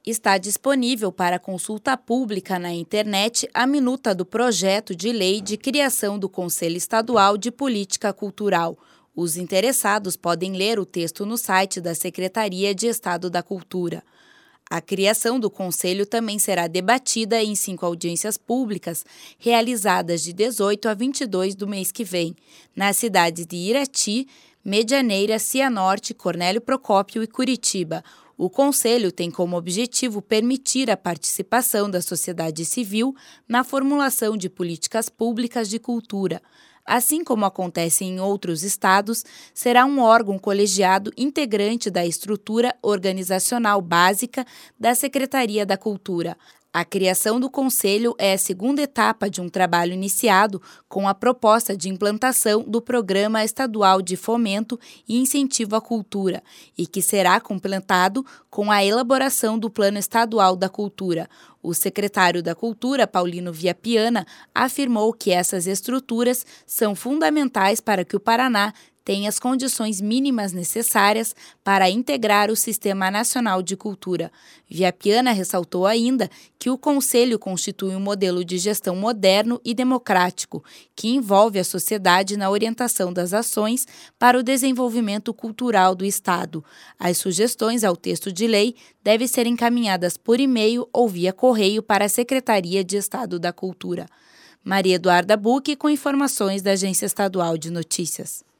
Está disponível para consulta pública na internet a minuta do projeto de lei de criação do Conselho Estadual de Política Cultural. Os interessados podem ler o texto no site da Secretaria de Estado da Cultura. A criação do Conselho também será debatida em 5 audiências públicas, realizadas de 18 a 22 do mês que vem, nas cidades de Irati, Medianeira, Cianorte, Cornélio Procópio e Curitiba. O Conselho tem como objetivo permitir a participação da sociedade civil na formulação de políticas públicas de cultura. Assim como acontece em outros estados, será um órgão colegiado integrante da estrutura organizacional básica da Secretaria da Cultura. A criação do Conselho é a segunda etapa de um trabalho iniciado com a proposta de implantação do Programa Estadual de Fomento e Incentivo à Cultura e que será completado com a elaboração do Plano Estadual da Cultura. O secretário da Cultura, Paulino Viapiana, afirmou que essas estruturas são fundamentais para que o Paraná tem as condições mínimas necessárias para integrar o Sistema Nacional de Cultura. Viapiana ressaltou ainda que o Conselho constitui um modelo de gestão moderno e democrático, que envolve a sociedade na orientação das ações para o desenvolvimento cultural do Estado. As sugestões ao texto de lei devem ser encaminhadas por e-mail ou via correio para a Secretaria de Estado da Cultura. Maria Eduarda Bucchi com informações da Agência Estadual de Notícias.